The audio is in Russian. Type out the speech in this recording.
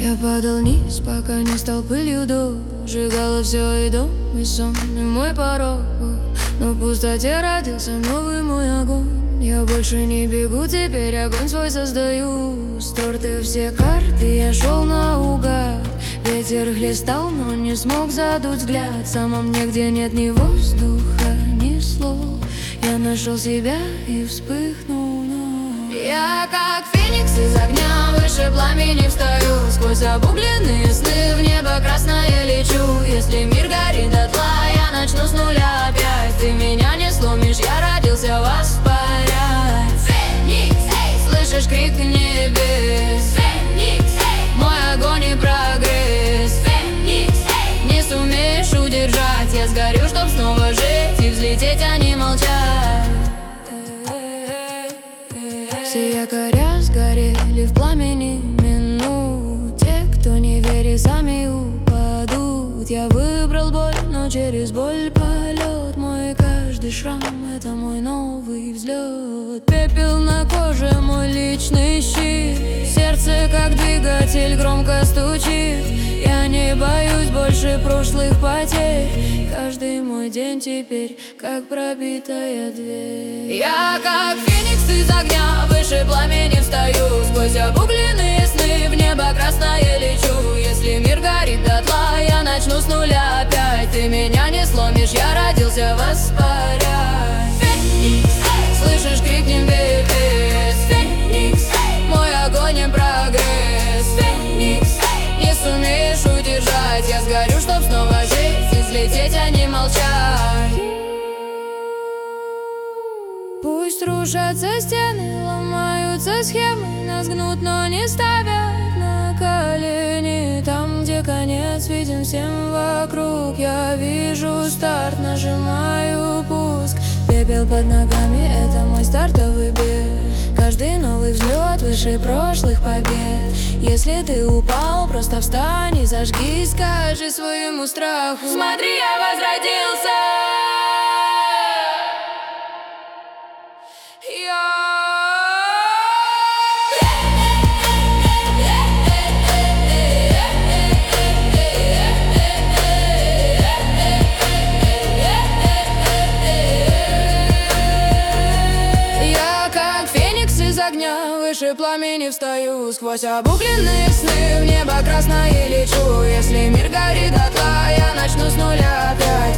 Я падал вниз, пока не стал пылью дождь. Сжигало все, и дом, и сон, и мой порог. Но в пустоте родился новый мой огонь. Я больше не бегу, теперь огонь свой создаю. Стерты все карты, я шел наугад. Ветер хлестал, но не смог задуть взгляд. Самом мне, где нет ни воздуха, ни слов. Я нашел себя и вспыхнул вновь. Я как феникс из огня, выше пламени встаю. Сквозь обугленные сны в небо красное лечу. Если мир горит дотла, я начну с нуля опять. Ты меня не сломишь, я родился воспарять. Феникс, эй, слышишь крик небес? Феникс, эй, мой огонь и прогресс. Феникс, эй, не сумеешь удержать. Я сгорю, чтоб снова жить и взлететь, а не молчать. Все якоря сгорели в пламени минут. Те, кто не верит, сами упадут. Я выбрал боль, но через боль полет. Мой каждый шрам — это мой новый взлет. Пепел на коже — мой личный щит. Сердце, как двигатель, громко стучит. Я не боюсь больше прошлых потерь. Каждый мой день теперь как пробитая дверь. Я как феникс из огня, выше пламени встаю. Сквозь обугленные сны в небо красное лечу. Если мир горит дотла, я начну с нуля опять. Ты меня не сломишь, я родился воспарять. Феникс, слышишь крик небес? Феникс, мой огонь и прогресс. Феникс, не сумеешь удержать. Я сгорю, чтоб снова жить и взлететь, а не молчать. Пусть рушатся стены, ломаются схемы. Нас гнут, но не ставят на колени. Там, где конец виден всем вокруг, я вижу старт, нажимаю пуск. Пепел под ногами — это мой стартовый бег. Каждый новый взлет выше прошлых побед. Если ты упал, просто встань и зажги. Скажи своему страху: смотри, я возродился. Огня, выше пламени встаю. Сквозь обугленные сны в небо красное лечу. Если мир горит дотла, я начну с нуля опять.